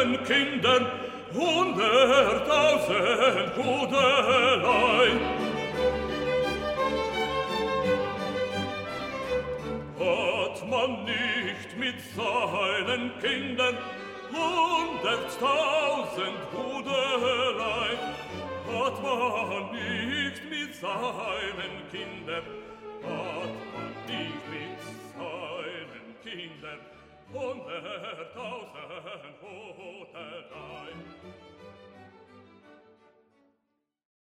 seinen Kindern 100.000 Hudelein. Hat man nicht mit seinen Kindern 100.000 Hudelein, hat man nicht mit seinen Kindern, hat man nicht mit seinen Kindern 100.000 Hudelein.